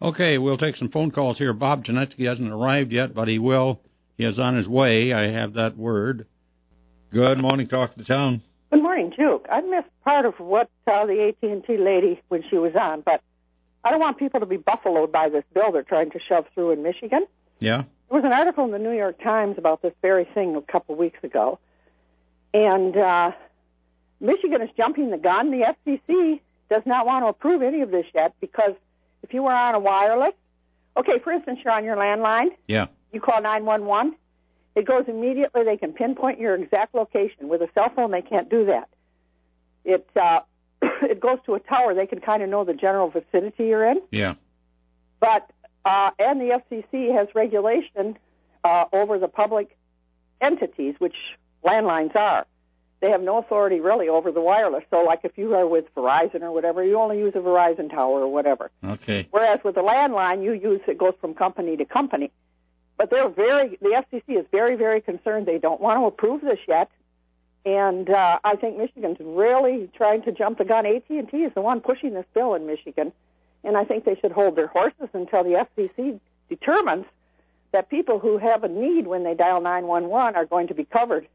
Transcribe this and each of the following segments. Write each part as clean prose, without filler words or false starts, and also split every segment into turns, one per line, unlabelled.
Okay, we'll take some phone calls here. Bob Janetsky hasn't arrived yet, but he will. He is on his way. I have that word. Good morning, Talk to the Town.
Good morning, Duke. I missed part of what the AT&T lady when she was on, but I don't want people to be buffaloed by this bill they're trying to shove through in Michigan.
Yeah?
There was an article in the New York Times about this very thing a couple of weeks ago, and Michigan is jumping the gun. The FCC does not want to approve any of this yet because if you were on a wireless, okay, for instance, you're on your landline.
Yeah.
You call 911. It goes immediately. They can pinpoint your exact location. With a cell phone, they can't do that. It it goes to a tower. They can kind of know the general vicinity you're in.
Yeah.
But and the FCC has regulation over the public entities, which landlines are. They have no authority really over the wireless. So, like if you are with Verizon or whatever, you only use a Verizon tower or whatever.
Okay.
Whereas with the landline, it goes from company to company. But the FCC is very, very concerned. They don't want to approve this yet. And I think Michigan's really trying to jump the gun. AT&T is the one pushing this bill in Michigan. And I think they should hold their horses until the FCC determines that people who have a need when they dial 911 are going to be covered.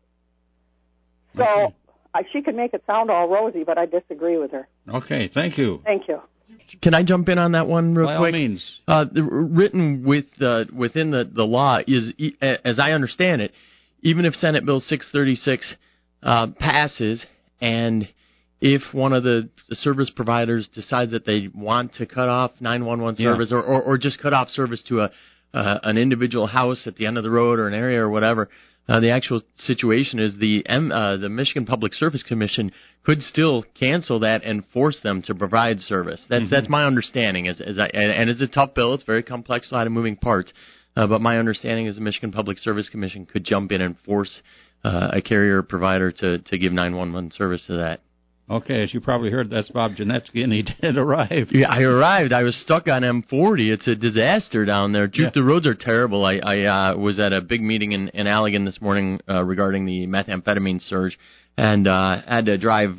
So she can make it sound all rosy, but I disagree with her.
Okay, thank you.
Thank you.
Can I jump in on that one real quick?
By all means.
Written within the law is, as I understand it, even if Senate Bill 636 passes, and if one of the service providers decides that they want to cut off 911 service or just cut off service to an individual house at the end of the road or an area or whatever, the actual situation is the Michigan Public Service Commission could still cancel that and force them to provide service. That's my understanding. And it's a tough bill. It's very complex, a lot of moving parts. But my understanding is the Michigan Public Service Commission could jump in and force a carrier provider to give 911 service to that.
Okay, as you probably heard, that's Bob Janetsky, and he did arrive.
Yeah, I arrived. I was stuck on M40. It's a disaster down there.
Yeah.
The roads are terrible. I was at a big meeting in Allegan this morning regarding the methamphetamine surge, and had to drive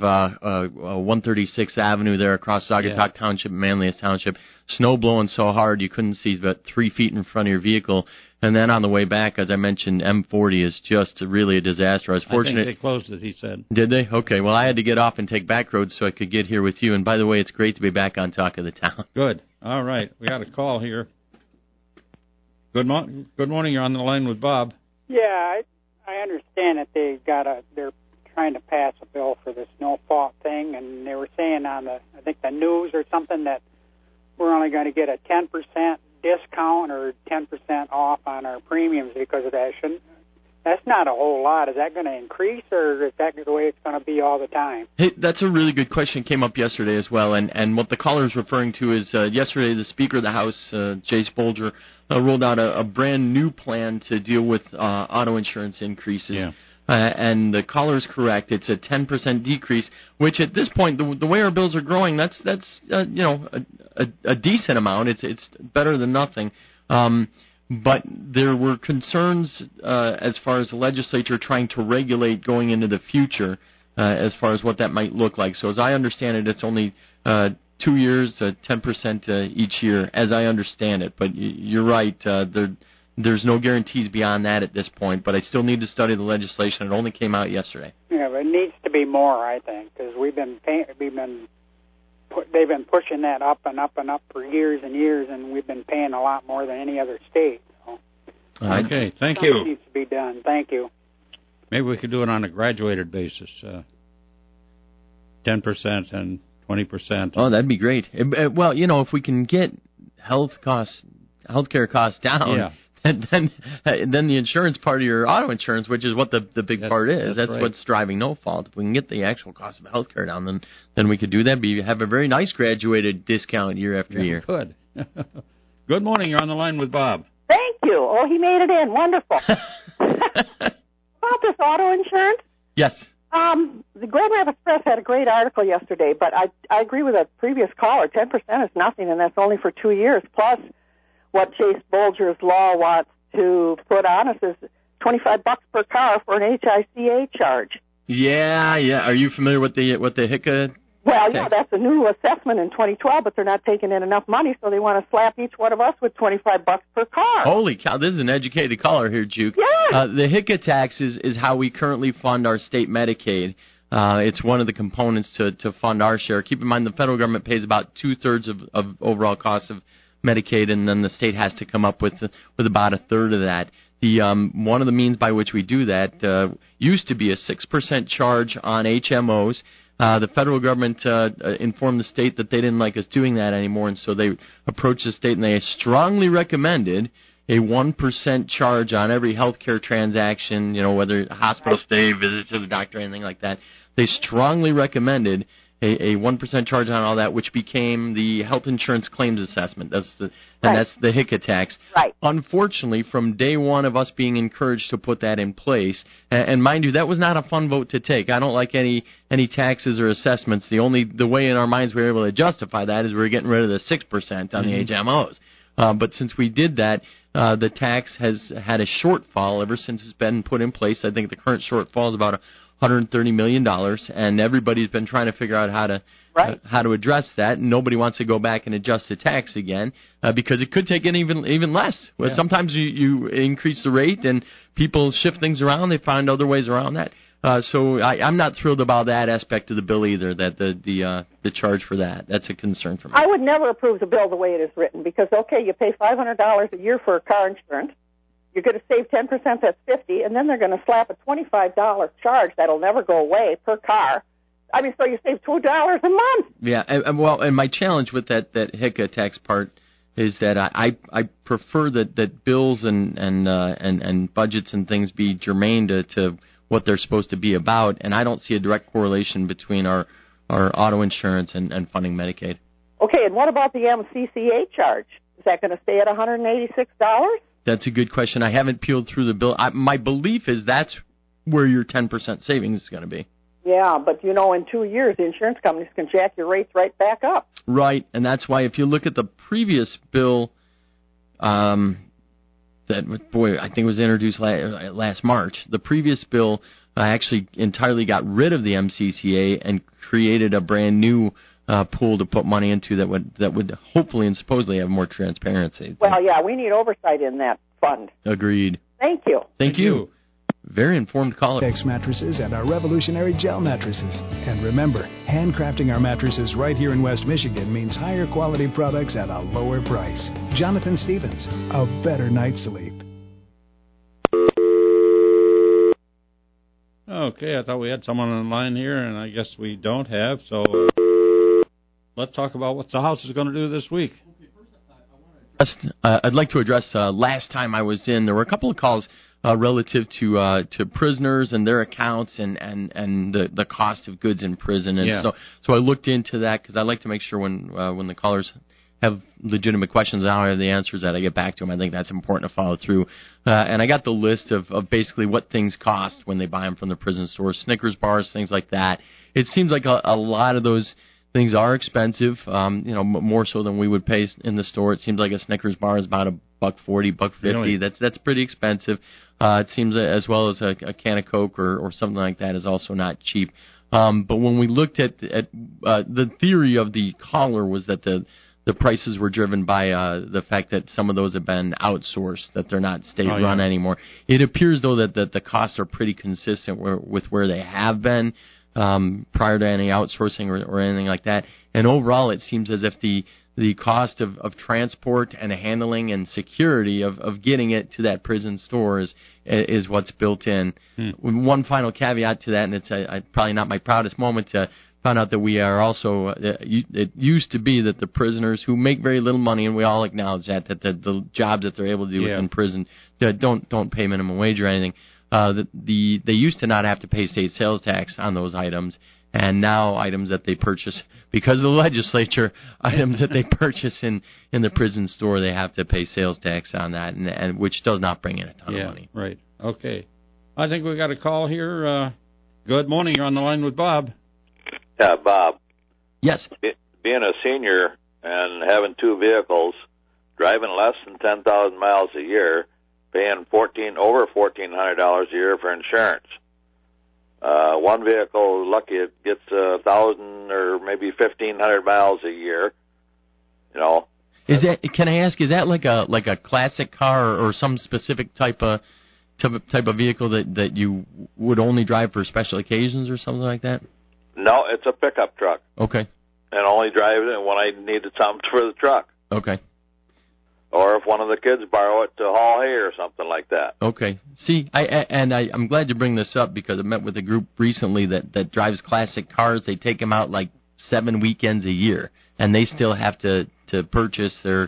136th Avenue there across Saugatuck Township, Manlius Township. Snow blowing so hard you couldn't see about 3 feet in front of your vehicle. And then on the way back, as I mentioned, M40 is just really a disaster. I was fortunate.
I think they closed it, he said.
Did they? Okay. Well, I had to get off and take back roads so I could get here with you. And by the way, it's great to be back on Talk of the Town.
Good. All right. We got a call here. Good morning. You're on the line with Bob.
Yeah, I understand that they're trying to pass a bill for this no fault thing, and they were saying on the news or something that we're only going to get a 10% discount or 10% off on our premiums because of that. That's not a whole lot. Is that going to increase, or is that the way it's going to be all the time?
Hey, that's a really good question. It came up yesterday as well, and what the caller is referring to is yesterday the Speaker of the House, Jase Bolger, rolled out a brand new plan to deal with auto insurance increases. Yeah. And the caller is correct. It's a 10% decrease, which at this point, the way our bills are growing, that's a decent amount. It's better than nothing. But there were concerns as far as the legislature trying to regulate going into the future as far as what that might look like. So as I understand it, it's only 2 years, 10% each year, as I understand it. But you're right. There's no guarantees beyond that at this point, but I still need to study the legislation. It only came out yesterday.
Yeah, but it needs to be more, I think, because they've been pushing that up and up and up for years and years, and we've been paying a lot more than any other state. So.
Okay, thank you.
Something needs to be done. Thank you.
Maybe we could do it on a graduated basis, 10% and 20%.
Oh, that'd be great. Well, if we can get healthcare costs down. Yeah. And then the insurance part of your auto insurance, which is what the big part is, that's right. What's driving no fault. If we can get the actual cost of health care down, then we could do that. Have a very nice graduated discount year after year.
Good. Good morning. You're on the line with Bob.
Thank you. Oh, he made it in. Wonderful. About this auto insurance?
Yes.
The Grand Rapids Press had a great article yesterday, but I agree with a previous caller. 10% is nothing, and that's only for 2 years. Plus, what Jase Bolger's law wants to put on us is $25 per car for an HICA charge.
Yeah. Are you familiar with the HICA
Well, yeah, that's a new assessment in 2012, but they're not taking in enough money, so they want to slap each one of us with $25 per car.
Holy cow, this is an educated caller here, Juke.
Yeah.
The HICA tax is how we currently fund our state Medicaid. It's one of the components to fund our share. Keep in mind the federal government pays about 2/3 of overall cost of Medicaid, and then the state has to come up with about 1/3 of that. The one of the means by which we do that used to be a 6% charge on HMOs. The federal government informed the state that they didn't like us doing that anymore, and so they approached the state and they strongly recommended a 1% charge on every healthcare transaction, whether hospital stay, visit to the doctor, anything like that. They strongly recommended a 1% charge on all that, which became the health insurance claims assessment. That's the HICA tax.
Right.
Unfortunately, from day one of us being encouraged to put that in place, and mind you, that was not a fun vote to take. I don't like any taxes or assessments. The way in our minds we were able to justify that is we were getting rid of the 6% on the HMOs. But since we did that, the tax has had a shortfall ever since it's been put in place. I think the current shortfall is about $130 million, and everybody's been trying to figure out how to address that. And nobody wants to go back and adjust the tax again because it could take it even less. Yeah. Sometimes you increase the rate and people shift things around. They find other ways around that. So I'm not thrilled about that aspect of the bill either, that the charge for that. That's a concern for me.
I would never approve the bill the way it is written because, okay, you pay $500 a year for car insurance. You're going to save 10%, that's $50, and then they're going to slap a $25 charge that'll never go away per car. I mean, so you save $2 a month.
Yeah, and my challenge with that HICA tax part is that I prefer that bills and budgets and things be germane to what they're supposed to be about, and I don't see a direct correlation between our auto insurance and funding Medicaid.
Okay, and what about the MCCA charge? Is that going to stay at $186?
That's a good question. I haven't peeled through the bill. My belief is that's where your 10% savings is going to be.
Yeah, but, in 2 years, the insurance companies can jack your rates right back up.
Right, and that's why if you look at the previous bill I think it was introduced last March, the previous bill actually entirely got rid of the MCCA and created a brand new pool to put money into that would hopefully and supposedly have more transparency.
Well, yeah, we need oversight in that fund.
Agreed.
Thank you.
Thank you. Very informed caller.
X mattresses and our revolutionary gel mattresses. And remember, handcrafting our mattresses right here in West Michigan means higher quality products at a lower price. Jonathan Stevens, a better night's sleep.
Okay, I thought we had someone on the line here, and I guess we don't have, so let's talk about what the House is going to do this week.
I'd like to address last time I was in, there were a couple of calls relative to prisoners and their accounts and the cost of goods in prison. And so I looked into that because I like to make sure when the callers have legitimate questions and I don't have the answers that I get back to them. I think that's important to follow through. And I got the list of basically what things cost when they buy them from the prison stores, Snickers bars, things like that. It seems like a lot of those things are expensive, more so than we would pay in the store. It seems like a Snickers bar is about $1.40, $1.50. Really? That's pretty expensive. It seems as well as a can of Coke or something like that is also not cheap. But when we looked at the theory of the caller was that the prices were driven by the fact that some of those have been outsourced, that they're not state-run anymore. It appears, though, that the costs are pretty consistent with where they have been prior to any outsourcing or anything like that. And overall, it seems as if the cost of transport and handling and security of getting it to that prison store is what's built in. One final caveat to that, and it's probably not my proudest moment to found out that we are also, it used to be that the prisoners who make very little money, and we all acknowledge that the jobs that they're able to do in prison don't pay minimum wage or anything, they used to not have to pay state sales tax on those items, and now items that they purchase, because of the legislature, items that they purchase in the prison store, they have to pay sales tax on that, and which does not bring in a ton of money.
Right. Okay. I think we got a call here. Good morning. You're on the line with Bob.
Yeah, Bob.
Yes.
Being a senior and having two vehicles, driving less than 10,000 miles a year, paying over $1,400 a year for insurance. One vehicle, lucky it gets 1,000 or maybe 1,500 miles a year. You know.
Is that? Can I ask? Is that like a classic car or some specific type of vehicle that you would only drive for special occasions or something like that?
No, it's a pickup truck.
Okay.
And only drive it when I needed something for the truck.
Okay.
Or if one of the kids borrow it to haul hay or something like that.
Okay. See, I'm glad you bring this up because I met with a group recently that drives classic cars. They take them out like 7 weekends a year, and they still have to purchase their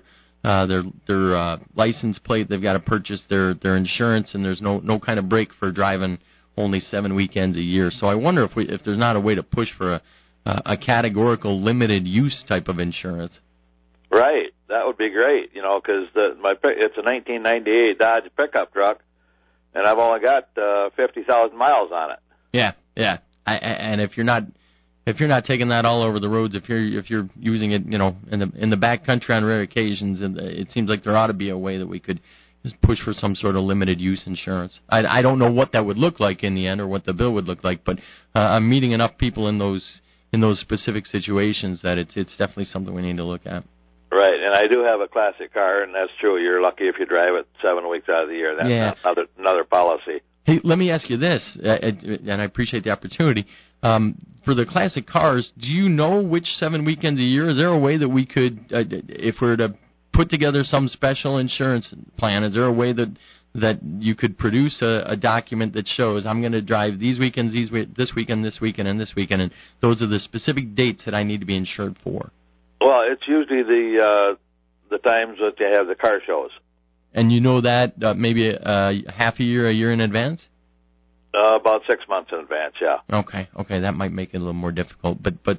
license plate. They've got to purchase their insurance, and there's no kind of break for driving only 7 weekends a year. So I wonder if there's not a way to push for a categorical limited use type of insurance.
Right, that would be great, you know, because it's a 1998 Dodge pickup truck, and I've only got 50,000 miles on it.
Yeah. And if you're not taking that all over the roads, if you're using it, you know, in the back country on rare occasions, and it seems like there ought to be a way that we could just push for some sort of limited use insurance. I don't know what that would look like in the end or what the bill would look like, but I'm meeting enough people in those specific situations that it's definitely something we need to look at.
Right, and I do have a classic car, and that's true. You're lucky if you drive it 7 weeks out of the year. That's another policy.
Hey, let me ask you this, and I appreciate the opportunity. For the classic cars, do you know which 7 weekends a year? Is there a way that we could, if we were to put together some special insurance plan, is there a way that you could produce a document that shows I'm going to drive these weekends, this weekend, and this weekend, and those are the specific dates that I need to be insured for?
Well, it's usually the times that they have the car shows.
And you know that maybe half a year in advance?
About 6 months in advance, yeah.
Okay, that might make it a little more difficult, but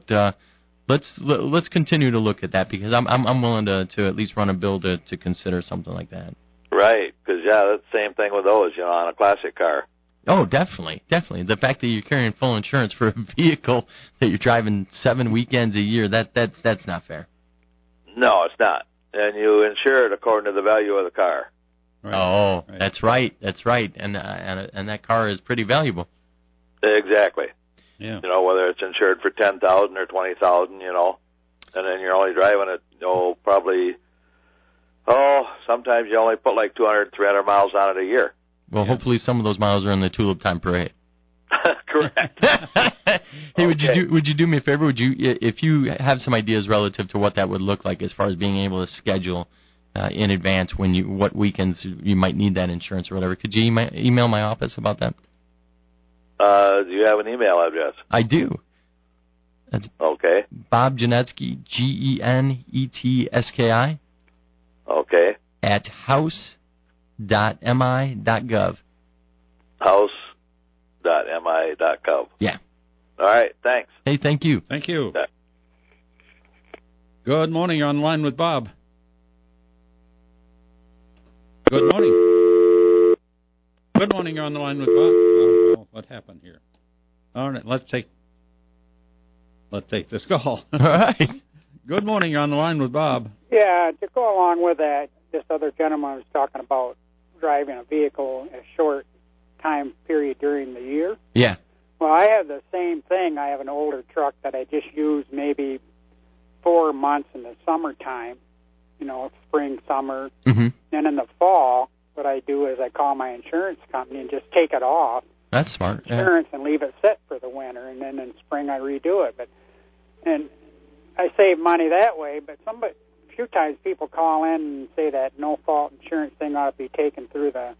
let's continue to look at that because I'm willing to at least run a bill to consider something like that.
Right, because that's the same thing with those, you know, on a classic car.
Oh, definitely. The fact that you're carrying full insurance for a vehicle that you're driving 7 weekends a year, that's not fair.
No, it's not. And you insure it according to the value of the car.
Right. Oh, right. That's right. And that car is pretty valuable.
Exactly.
Yeah.
You know, whether it's insured for 10,000 or 20,000, you know, and then you're only driving it, sometimes you only put like 200, 300 miles on it a year.
Well, hopefully some of those miles are in the Tulip Time Parade.
Correct.
Hey, would you do me a favor? Would you, if you have some ideas relative to what that would look like as far as being able to schedule in advance what weekends you might need that insurance or whatever, could you email my office about that?
Do you have an email address?
I do. That's
okay.
Bob Genetski, Genetski.
Okay.
At house.mi.gov.
House.mi.gov.
Yeah.
All right, thanks.
Hey, thank you.
Thank you.
Yeah.
Good morning, on line with Bob. Good morning. Good morning, on the line with Bob. Oh, well, what happened here? All right, let's take this call.
All right.
Good morning, on the line with Bob.
Yeah, to go along with that, this other gentleman was talking about driving a vehicle a short time period during the year.
Yeah.
Well, I have the same thing. I have an older truck that I just use maybe 4 months in the summertime, spring, summer.
Mm-hmm.
Then in the fall, what I do is I call my insurance company and just take it off.
That's smart.
Insurance and leave it sit for the winter, and then in spring I redo it. And I save money that way, but a few times people call in and say that no-fault insurance thing ought to be taken through the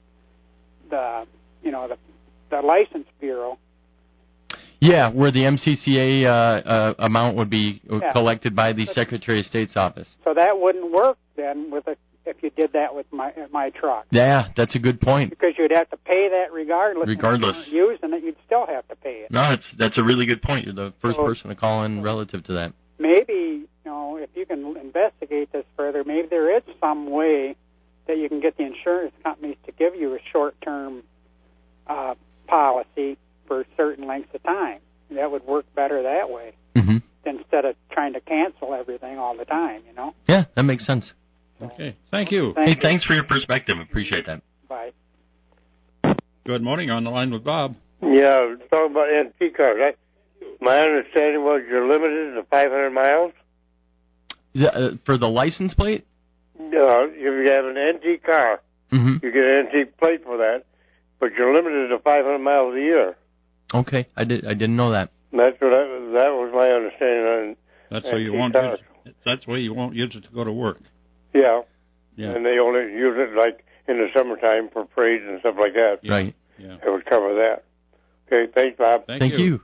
license bureau.
Yeah, where the MCCA amount would be collected by the Secretary of State's office.
So that wouldn't work then if you did that with my truck.
Yeah, that's a good point.
Because you'd have to pay that regardless. If you weren't using it, you'd still have to pay it.
No, that's a really good point. You're the first person to call in relative to that.
Maybe, if you can investigate this further, maybe there is some way that you can get the insurance companies to give you a short-term policy for certain lengths of time. That would work better that way instead of trying to cancel everything all the time,
Yeah, that makes sense.
Okay, thank you.
Thanks for your perspective. Appreciate that.
Bye.
Good morning, on the line with Bob.
Yeah, talking about antique cars. My understanding was you're limited to 500 miles.
For the license plate?
No, if you have an antique car, you get an antique plate for that, but you're limited to 500 miles a year.
Okay, I didn't know that.
That was my understanding on.
That's why you won't use it. That's why you won't use it to go to work.
Yeah.
Yeah.
And they only use it like in the summertime for parades and stuff like that.
Yeah.
Right.
Yeah.
It would cover that. Okay, thanks, Bob.
Thank you.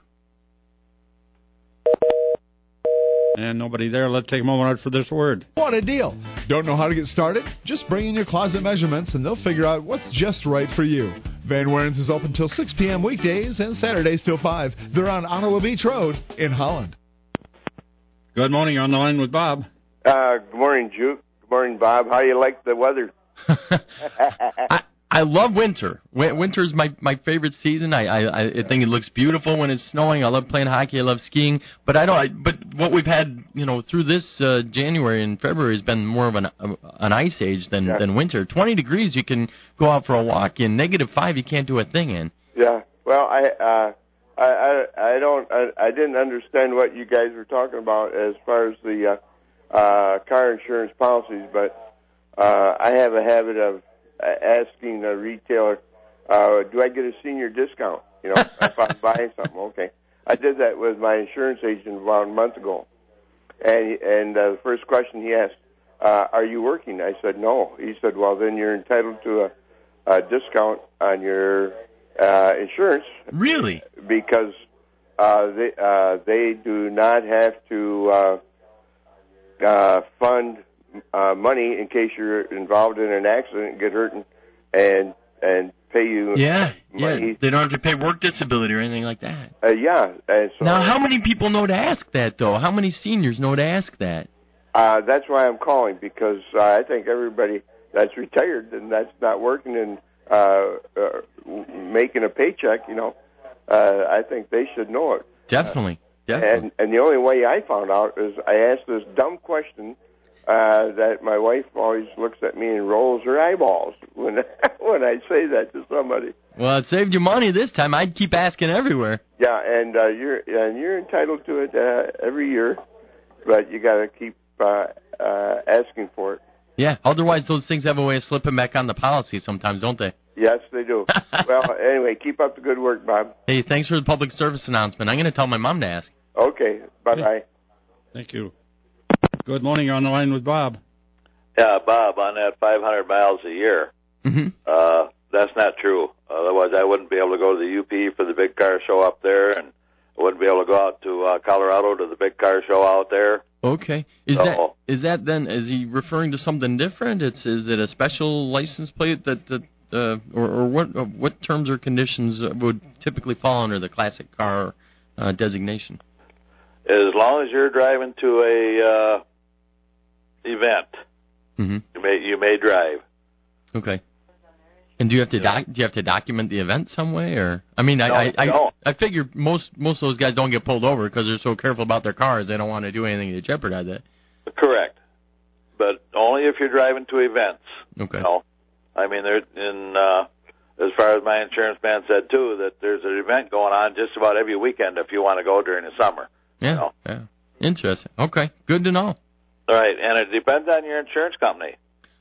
And nobody there. Let's take a moment out for this word.
What a deal! Don't know how to get started? Just bring in your closet measurements and they'll figure out what's just right for you. Van Warens is open till 6 p.m. weekdays and Saturdays till 5. They're on Ottawa Beach Road in Holland.
Good morning, on the line with Bob.
Good morning, Juke. Good morning, Bob. How you like the weather?
I love winter. Winter's my favorite season. I think it looks beautiful when it's snowing. I love playing hockey. I love skiing. But but what we've had, through this January and February has been more of an ice age than winter. 20 degrees, you can go out for a walk. In -5, you can't do a thing in.
Yeah. Well, I didn't understand what you guys were talking about as far as the car insurance policies, but I have a habit of asking the retailer, do I get a senior discount? If I'm buying something. Okay. I did that with my insurance agent about a month ago. And the first question he asked, are you working? I said, no. He said, well, then you're entitled to a discount on your insurance.
Really?
Because they do not have to fund money in case you're involved in an accident and get hurt and pay you money.
Yeah, they don't have to pay work disability or anything like that.
Yeah. And so,
now, how many people know to ask that, though? How many seniors know to ask that?
That's why I'm calling, because I think everybody that's retired and that's not working and making a paycheck, I think they should know it.
Definitely.
And the only way I found out is I asked this dumb question that my wife always looks at me and rolls her eyeballs when I say that to somebody.
Well, it saved you money this time. I'd keep asking everywhere.
Yeah, and you're entitled to it every year, but you got to keep asking for it.
Yeah, otherwise those things have a way of slipping back on the policy sometimes, don't they?
Yes, they do. Well, anyway, keep up the good work, Bob.
Hey, thanks for the public service announcement. I'm going to tell my mom to ask.
Okay, bye-bye.
Thank you. Good morning, on the line with Bob.
Yeah, Bob, on that 500 miles a year, that's not true. Otherwise, I wouldn't be able to go to the UP for the big car show up there, and I wouldn't be able to go out to Colorado to the big car show out there.
Okay. Is that then, is he referring to something different? Is it a special license plate or what terms or conditions would typically fall under the classic car designation?
As long as you're driving to a event, you may drive.
Okay. And do you have to document the event some way, or I figure most of those guys don't get pulled over because they're so careful about their cars they don't want to do anything to jeopardize it.
Correct, but only if you're driving to events.
Okay.
As far as my insurance man said too, that there's an event going on just about every weekend if you want to go during the summer.
Yeah. Yeah. Interesting. Okay. Good to know.
All right, and it depends on your insurance company.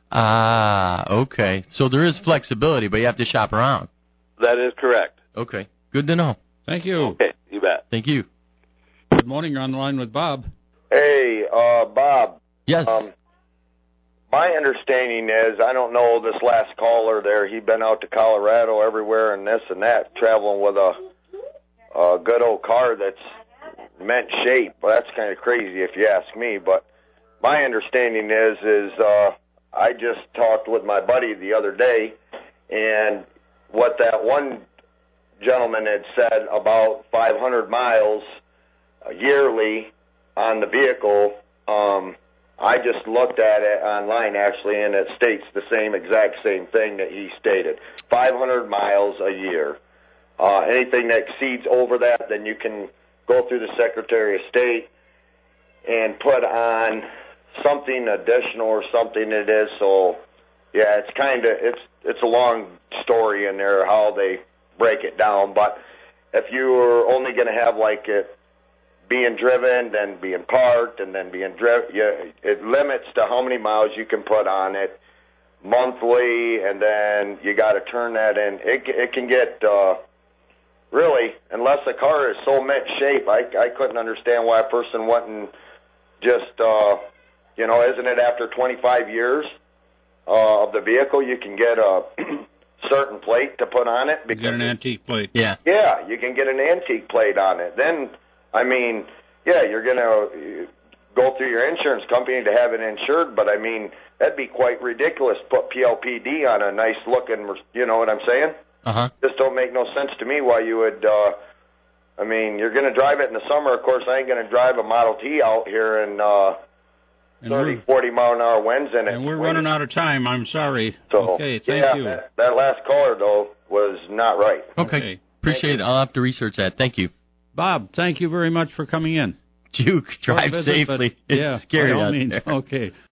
Okay. So there is flexibility, but you have to shop around.
That is correct.
Okay. Good to know.
Thank you.
Okay, you bet.
Thank you.
Good morning, on the line with Bob.
Hey, Bob.
Yes.
My understanding is, I don't know this last caller there, he'd been out to Colorado everywhere and this and that, traveling with a good old car that's mint shape. Well, that's kind of crazy if you ask me, but my understanding is I just talked with my buddy the other day, and what that one gentleman had said about 500 miles yearly on the vehicle, I just looked at it online, actually, and it states the exact same thing that he stated. 500 miles a year. Anything that exceeds over that, then you can go through the Secretary of State and put on something additional or something it is. So, yeah, it's a long story in there how they break it down. But if you were only going to have like it being driven, then being parked, and then being driven, it limits to how many miles you can put on it monthly, and then you got to turn that in. It can get really, unless the car is so mint shape, I couldn't understand why a person wouldn't just isn't it after 25 years of the vehicle you can get a certain plate to put on it?
Because you get an antique plate.
Yeah, you can get an antique plate on it. Then, I mean, you're going to go through your insurance company to have it insured, but, I mean, that'd be quite ridiculous to put PLPD on a nice-looking, you know what I'm saying?
Uh-huh.
Just don't make no sense to me why you would, I mean, you're going to drive it in the summer. Of course, I ain't going to drive a Model T out here in 30, 40-mile-an-hour winds in it.
And we're running out of time. I'm sorry.
So,
okay, thank you.
That last caller, though, was not right.
Okay. Appreciate it. I'll have to research that. Thank you.
Bob, thank you very much for coming in.
Duke, drive safely. It's scary
by all
out
means.
there.
Okay.